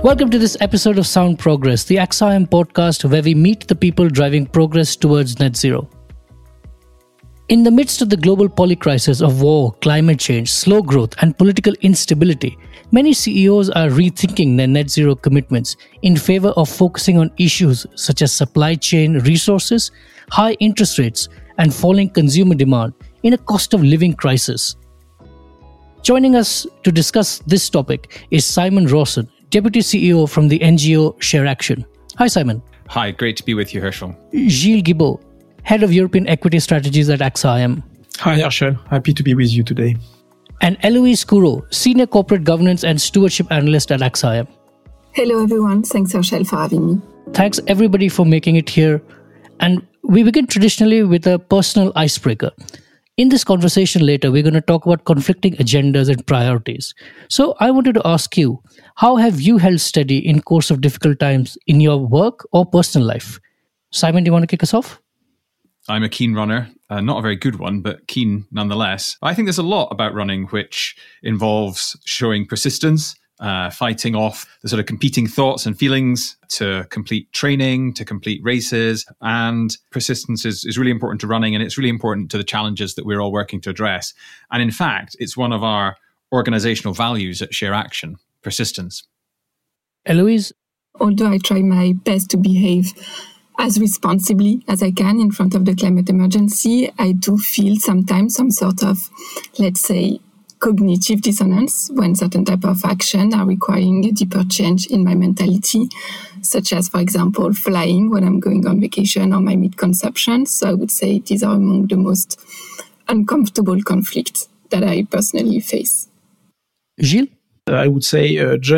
Welcome to this episode of Sound Progress, the AXA podcast where we meet the people driving progress towards net zero. In the midst of the global polycrisis of war, climate change, slow growth, and political instability, many CEOs are rethinking their net zero commitments in favor of focusing on issues such as supply chain resources, high interest rates, and falling consumer demand in a cost of living crisis. Joining us to discuss this topic is Simon Rawson, Deputy CEO from the NGO ShareAction. Hi, Simon. Hi, great to be with you, Herschel. Gilles Guibaud, Head of European Equity Strategies at AXA IM. Hi, Herschel. Happy to be with you today. And Eloise Couraud, Senior Corporate Governance and Stewardship Analyst at AXA IM. Hello, everyone. Thanks, Herschel, for having me. Thanks, everybody, for making it here. And we begin traditionally with a personal icebreaker. In this conversation later, we're going to talk about conflicting agendas and priorities. So I wanted to ask you, how have you held steady in course of difficult times in your work or personal life? Simon, do you want to kick us off? I'm a keen runner, not a very good one, but keen nonetheless. I think there's a lot about running which involves showing persistence, fighting off the sort of competing thoughts and feelings, to complete training, to complete races. And persistence is really important to running, and it's really important to the challenges that we're all working to address. And in fact, it's one of our organizational values at ShareAction, persistence. Eloise? Although I try my best to behave as responsibly as I can in front of the climate emergency, I do feel sometimes some sort of, let's say, cognitive dissonance when certain type of action are requiring a deeper change in my mentality, such as, for example, flying when I'm going on vacation or my mid-conception. So I would say these are among the most uncomfortable conflicts that I personally face. Gilles? I would say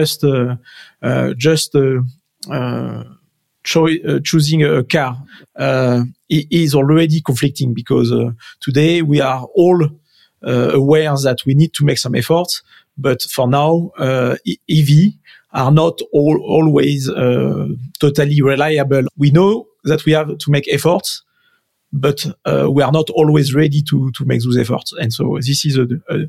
choosing a car is already conflicting because today we are all aware that we need to make some efforts, but for now, EV are not always totally reliable. We know that we have to make efforts, but we are not always ready to make those efforts. And so this is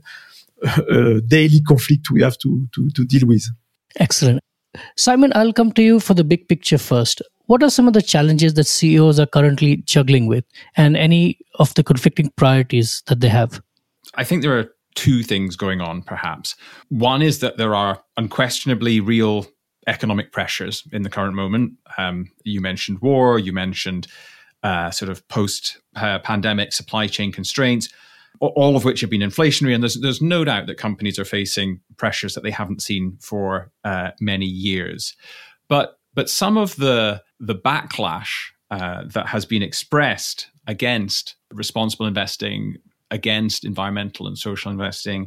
a daily conflict we have to deal with. Excellent. Simon, I'll come to you for the big picture first. What are some of the challenges that CEOs are currently juggling with, and any of the conflicting priorities that they have? I think there are two things going on, perhaps. One is that there are unquestionably real economic pressures in the current moment. You mentioned war, you mentioned sort of post-pandemic supply chain constraints, all of which have been inflationary. And there's no doubt that companies are facing pressures that they haven't seen for many years. But some of the backlash that has been expressed against responsible investing, against environmental and social investing,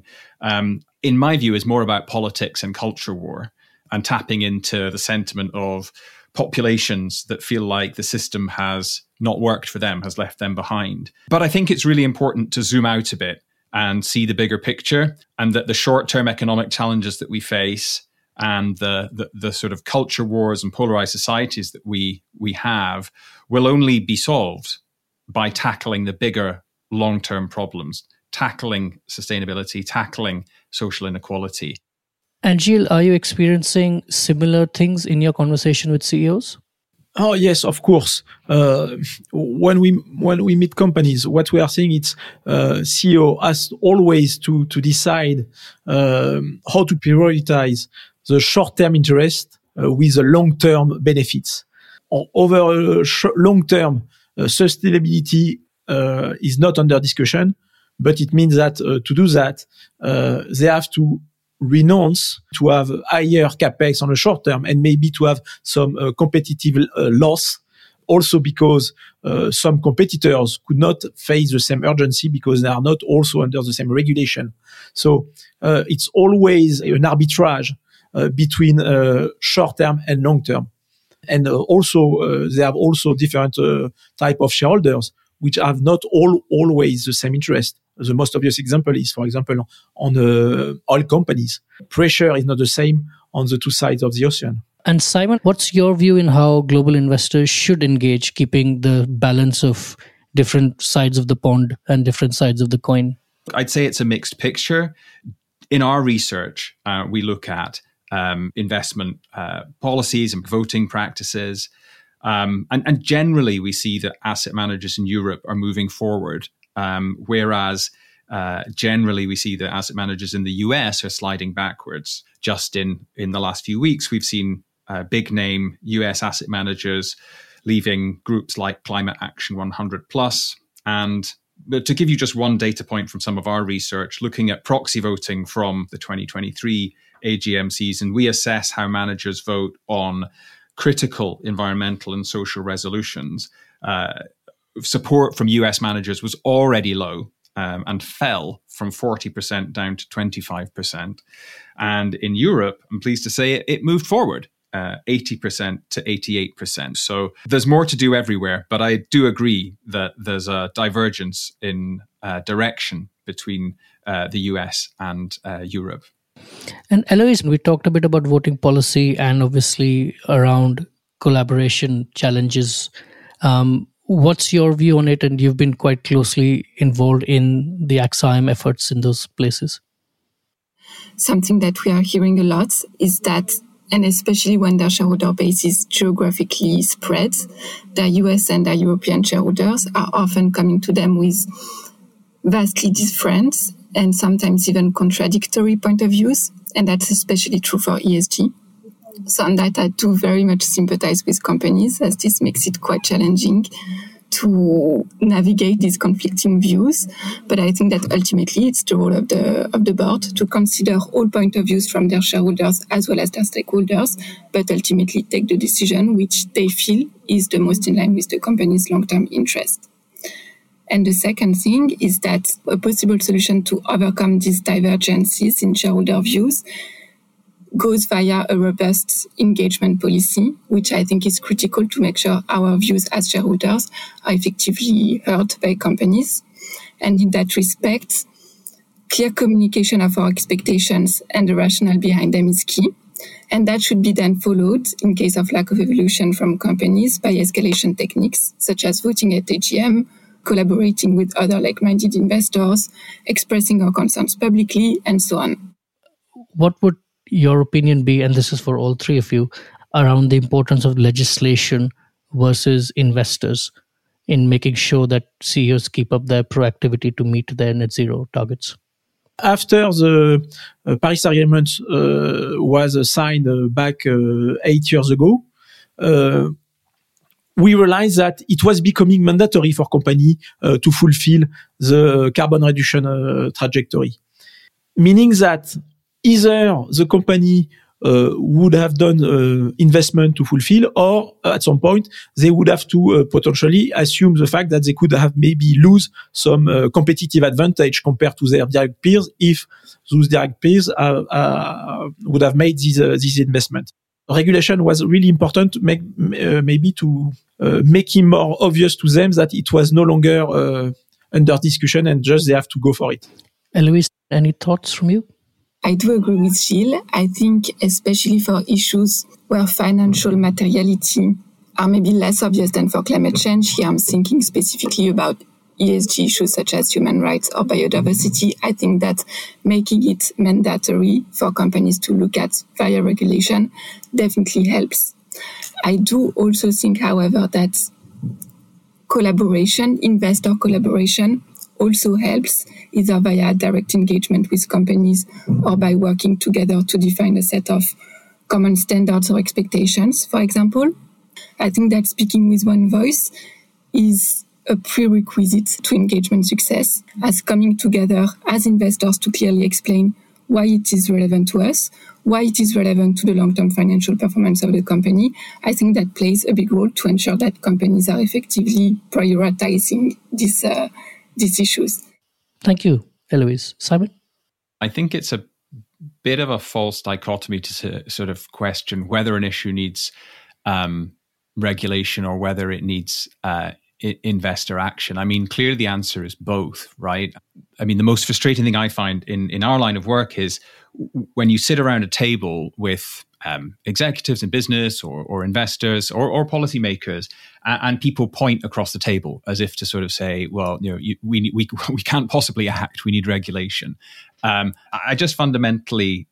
in my view, is more about politics and culture war and tapping into the sentiment of populations that feel like the system has not worked for them, has left them behind. But I think it's really important to zoom out a bit and see the bigger picture, and that the short-term economic challenges that we face and the sort of culture wars and polarized societies that we have will only be solved by tackling the bigger long-term problems, tackling sustainability, tackling social inequality. And Gilles, are you experiencing similar things in your conversation with CEOs? Oh yes, of course. When we meet companies, what we are seeing is CEO has always to decide how to prioritize the short-term interest with the long-term benefits. Over long-term, sustainability is not under discussion, but it means that to do that, they have to renounce to have higher capex on the short term and maybe to have some competitive loss. Also because some competitors could not face the same urgency because they are not also under the same regulation. So it's always an arbitrage between short term and long term. And also they have also different type of shareholders which have not always the same interest. The most obvious example is, for example, on oil companies. Pressure is not the same on the two sides of the ocean. And Simon, what's your view in how global investors should engage, keeping the balance of different sides of the pond and different sides of the coin? I'd say it's a mixed picture. In our research, we look at investment policies and voting practices. And generally, we see that asset managers in Europe are moving forward, whereas generally we see that asset managers in the US are sliding backwards. Just in the last few weeks, we've seen big name US asset managers leaving groups like Climate Action 100 Plus. And to give you just one data point from some of our research, looking at proxy voting from the 2023 AGM season, we assess how managers vote on critical environmental and social resolutions. Support from US managers was already low and fell from 40% down to 25%. And in Europe, I'm pleased to say it moved forward. 80% to 88%. So there's more to do everywhere, but I do agree that there's a divergence in direction between the US and Europe. And Eloise, we talked a bit about voting policy and obviously around collaboration challenges. What's your view on it? And you've been quite closely involved in the AXA-IM efforts in those places. Something that we are hearing a lot is that, and especially when their shareholder base is geographically spread, their US and their European shareholders are often coming to them with vastly different and sometimes even contradictory point of views. And that's especially true for ESG. So on that, I do very much sympathize with companies, as this makes it quite challenging to navigate these conflicting views. But I think that ultimately it's the role of the board to consider all point of views from their shareholders as well as their stakeholders, but ultimately take the decision which they feel is the most in line with the company's long-term interest. And the second thing is that a possible solution to overcome these divergences in shareholder views goes via a robust engagement policy, which I think is critical to make sure our views as shareholders are effectively heard by companies. And in that respect, clear communication of our expectations and the rationale behind them is key. And that should be then followed, in case of lack of evolution from companies, by escalation techniques, such as voting at AGM, collaborating with other like-minded investors, expressing our concerns publicly, and so on. What would your opinion be, and this is for all three of you, around the importance of legislation versus investors in making sure that CEOs keep up their proactivity to meet their net zero targets? After the Paris Agreement was signed back 8 years ago, we realized that it was becoming mandatory for companies to fulfill the carbon reduction trajectory. Meaning that either the company would have done investment to fulfill, or at some point they would have to potentially assume the fact that they could have maybe lose some competitive advantage compared to their direct peers if those direct peers would have made this investment. Regulation was really important to make it more obvious to them that it was no longer under discussion and just they have to go for it. Eloise, any thoughts from you? I do agree with Gilles. I think especially for issues where financial materiality are maybe less obvious than for climate change, here I'm thinking specifically about ESG issues such as human rights or biodiversity. I think that making it mandatory for companies to look at via regulation definitely helps. I do also think, however, that collaboration, investor collaboration, also helps either via direct engagement with companies or by working together to define a set of common standards or expectations, for example. I think that speaking with one voice is a prerequisite to engagement success, as coming together as investors to clearly explain why it is relevant to us, why it is relevant to the long-term financial performance of the company. I think that plays a big role to ensure that companies are effectively prioritizing these issues. Thank you, Eloise. Simon? I think it's a bit of a false dichotomy to sort of question whether an issue needs regulation or whether it needs investor action. I mean, clearly the answer is both, right? I mean, the most frustrating thing I find in our line of work is when you sit around a table with executives in business or investors or policymakers, and people point across the table as if to sort of say, well, you know, we can't possibly act. We need regulation. I just fundamentally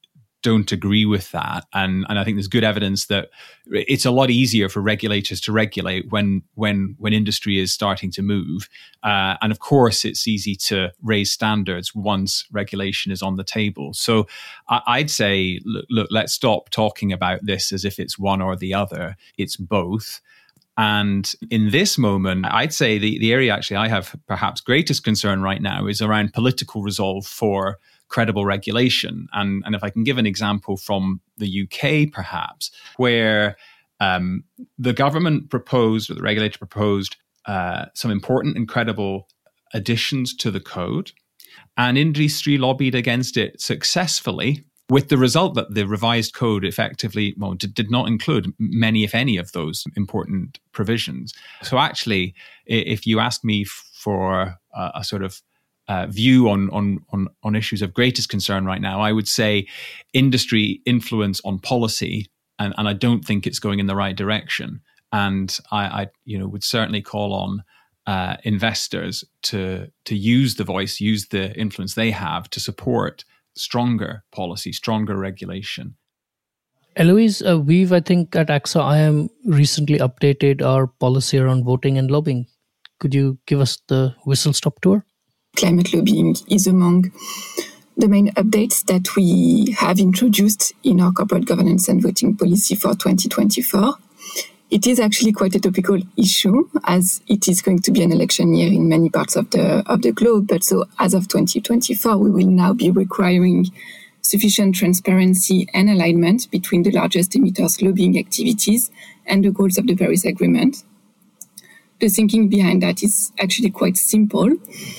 don't agree with that. And I think there's good evidence that it's a lot easier for regulators to regulate when industry is starting to move. And of course, it's easy to raise standards once regulation is on the table. So I'd say, look, let's stop talking about this as if it's one or the other. It's both. And in this moment, I'd say the area actually I have perhaps greatest concern right now is around political resolve for credible regulation. And if I can give an example from the UK, perhaps, where the government proposed, or the regulator proposed, some important and credible additions to the code, and industry lobbied against it successfully, with the result that the revised code effectively did not include many, if any, of those important provisions. So actually, if you ask me for a sort of view on issues of greatest concern right now, I would say industry influence on policy, and I don't think it's going in the right direction. And I would certainly call on investors to use the voice, use the influence they have to support stronger policy, stronger regulation. Eloise, we've, I think, at AXA IM recently updated our policy around voting and lobbying. Could you give us the whistle-stop tour? Climate lobbying is among the main updates that we have introduced in our corporate governance and voting policy for 2024. It is actually quite a topical issue, as it is going to be an election year in many parts of the globe. But so as of 2024, we will now be requiring sufficient transparency and alignment between the largest emitters' lobbying activities and the goals of the Paris Agreement. The thinking behind that is actually quite simple.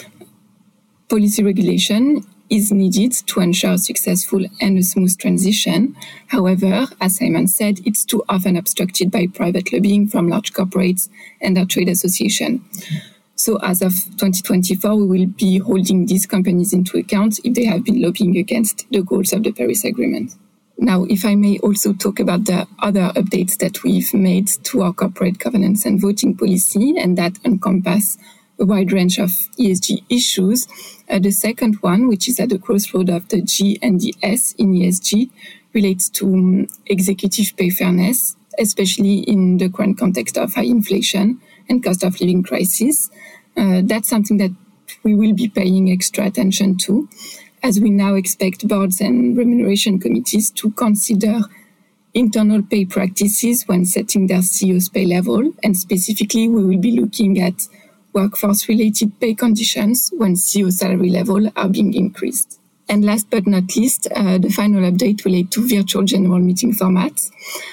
Policy regulation is needed to ensure a successful and a smooth transition. However, as Simon said, it's too often obstructed by private lobbying from large corporates and their trade association. So as of 2024, we will be holding these companies into account if they have been lobbying against the goals of the Paris Agreement. Now, if I may also talk about the other updates that we've made to our corporate governance and voting policy, and that encompass a wide range of ESG issues. The second one, which is at the crossroad of the G and the S in ESG, relates to executive pay fairness, especially in the current context of high inflation and cost of living crisis. That's something that we will be paying extra attention to, as we now expect boards and remuneration committees to consider internal pay practices when setting their CEO's pay level. And specifically, we will be looking at workforce-related pay conditions when CEO salary level are being increased. And last but not least, the final update relates to virtual general meeting formats.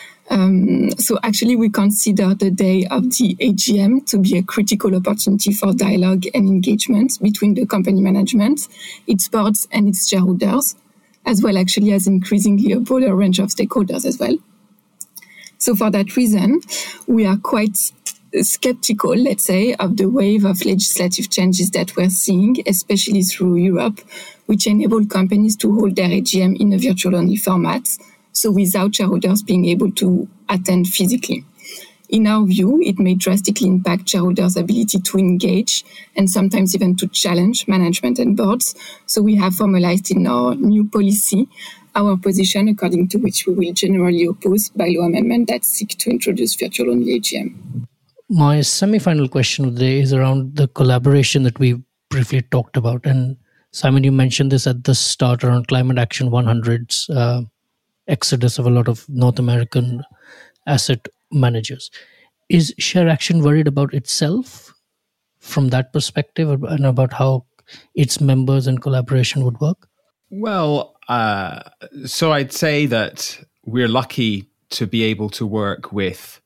So actually, we consider the day of the AGM to be a critical opportunity for dialogue and engagement between the company management, its boards, and its shareholders, as well actually as increasingly a broader range of stakeholders as well. So for that reason, we are quite skeptical, let's say, of the wave of legislative changes that we're seeing, especially through Europe, which enable companies to hold their AGM in a virtual-only format, so without shareholders being able to attend physically. In our view, it may drastically impact shareholders' ability to engage and sometimes even to challenge management and boards. So we have formalized in our new policy our position, according to which we will generally oppose bylaw amendments that seek to introduce virtual-only AGM. My semi-final question of the day is around the collaboration that we briefly talked about. And Simon, you mentioned this at the start around Climate Action 100's exodus of a lot of North American asset managers. Is ShareAction worried about itself from that perspective and about how its members and collaboration would work? Well, so I'd say that we're lucky to be able to work with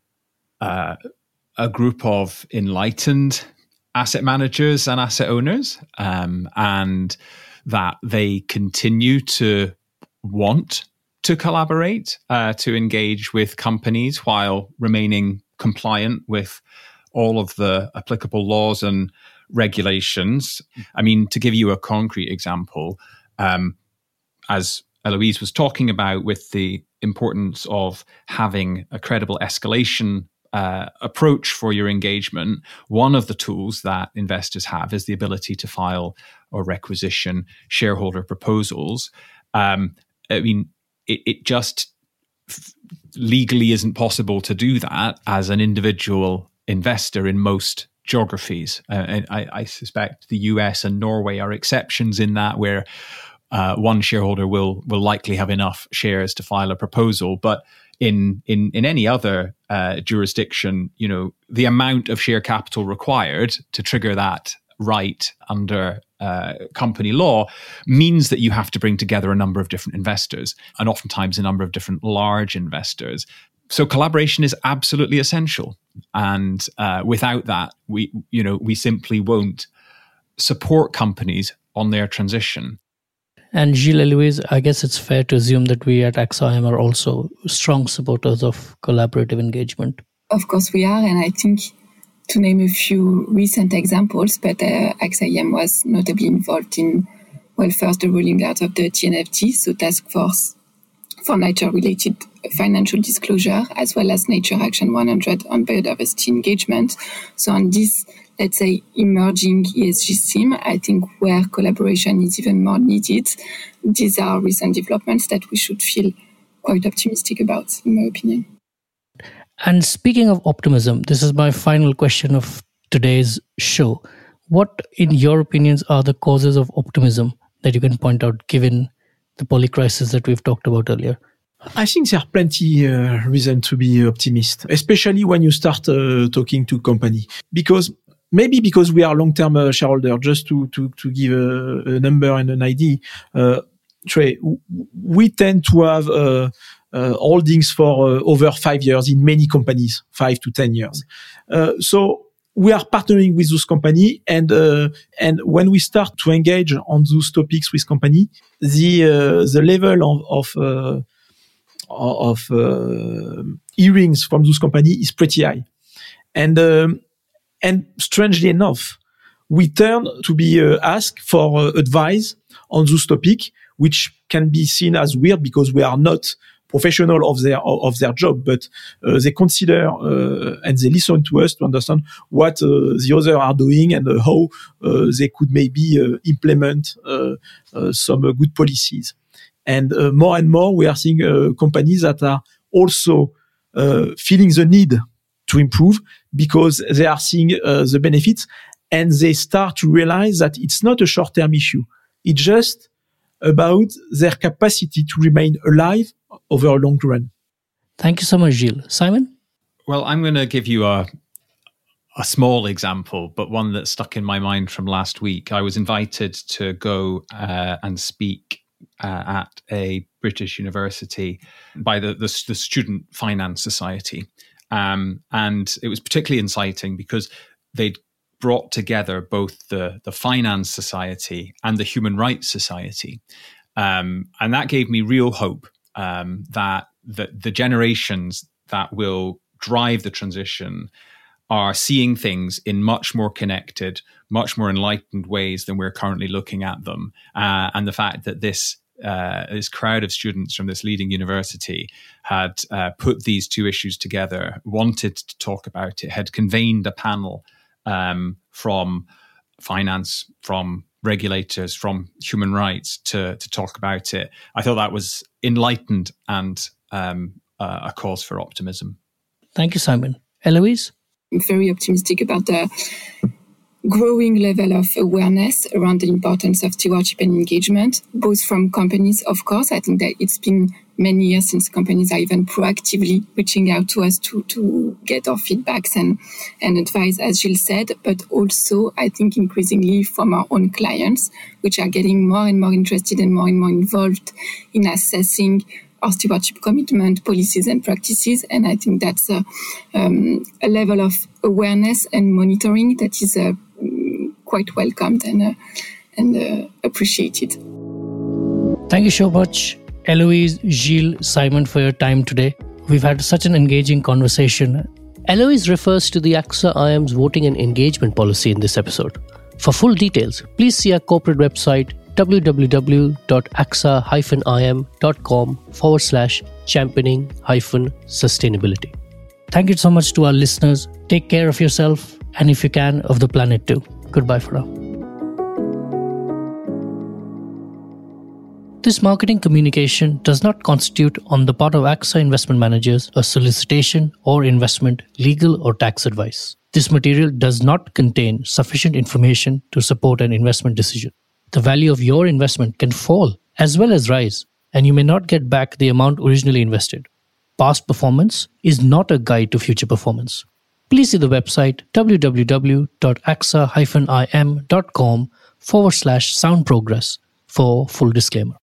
a group of enlightened asset managers and asset owners, and that they continue to want to collaborate, to engage with companies while remaining compliant with all of the applicable laws and regulations. I mean, to give you a concrete example, as Eloise was talking about with the importance of having a credible escalation approach for your engagement, one of the tools that investors have is the ability to file or requisition shareholder proposals. I mean, it just legally isn't possible to do that as an individual investor in most geographies. And I suspect the US and Norway are exceptions in that, where one shareholder will likely have enough shares to file a proposal. But in any other jurisdiction, the amount of share capital required to trigger that right under company law means that you have to bring together a number of different investors, and oftentimes a number of different large investors. So collaboration is absolutely essential, and without that, we simply won't support companies on their transition. And Gilles, Eloise, I guess it's fair to assume that we at AXA IM are also strong supporters of collaborative engagement. Of course we are, and I think, to name a few recent examples, but AXA IM was notably involved in, first the rolling out of the TNFD, so Task Force for Nature-Related Financial Disclosure, as well as Nature Action 100 on biodiversity engagement. So on this, let's say, emerging ESG theme, I think where collaboration is even more needed, these are recent developments that we should feel quite optimistic about, in my opinion. And speaking of optimism, this is my final question of today's show. What, in your opinions, are the causes of optimism that you can point out, given the polycrisis that we've talked about earlier? I think there are plenty reason to be optimist, especially when you start talking to company. Because we are long-term shareholder, just to give a number and an idea, Trey, we tend to have holdings for over 5 years in many companies, 5 to 10 years. So we are partnering with those companies, and when we start to engage on those topics with company, the level of hearings from those companies is pretty high, and strangely enough, we turn to be asked for advice on those topics, which can be seen as weird because we are not professional of their job, but they consider and they listen to us to understand what the others are doing and how they could maybe implement some good policies. And more and more, we are seeing companies that are also feeling the need to improve because they are seeing the benefits, and they start to realize that it's not a short-term issue. It's just about their capacity to remain alive over a long run. Thank you so much, Gilles. Simon? Well, I'm going to give you a small example, but one that stuck in my mind from last week. I was invited to go and speak at a British university by the Student Finance Society. And it was particularly inciting because they'd brought together both the Finance Society and the Human Rights Society. And that gave me real hope that the generations that will drive the transition are seeing things in much more connected, much more enlightened ways than we're currently looking at them. And the fact that this crowd of students from this leading university had put these two issues together, wanted to talk about it, had convened a panel from finance, from regulators, from human rights to talk about it. I thought that was enlightened and a cause for optimism. Thank you, Simon. Eloise? I'm very optimistic about the growing level of awareness around the importance of stewardship and engagement, both from companies, of course. I think that it's been many years since companies are even proactively reaching out to us to get our feedbacks and advice, as Gilles said, but also I think increasingly from our own clients, which are getting more and more interested and more involved in assessing our stewardship commitment, policies and practices. And I think that's a level of awareness and monitoring that is quite welcomed and appreciated. Thank you so much, Eloise, Gilles, Simon, for your time today. We've had such an engaging conversation. Eloise refers to the AXA IM's voting and engagement policy in this episode. For full details, please see our corporate website www.axa-im.com/championing-sustainability. Thank you so much to our listeners. Take care of yourself and, if you can, of the planet too. Goodbye for now. This marketing communication does not constitute on the part of AXA investment managers a solicitation or investment, legal or tax advice. This material does not contain sufficient information to support an investment decision. The value of your investment can fall as well as rise, and you may not get back the amount originally invested. Past performance is not a guide to future performance. Please see the website www.axa-im.com/sound progress for full disclaimer.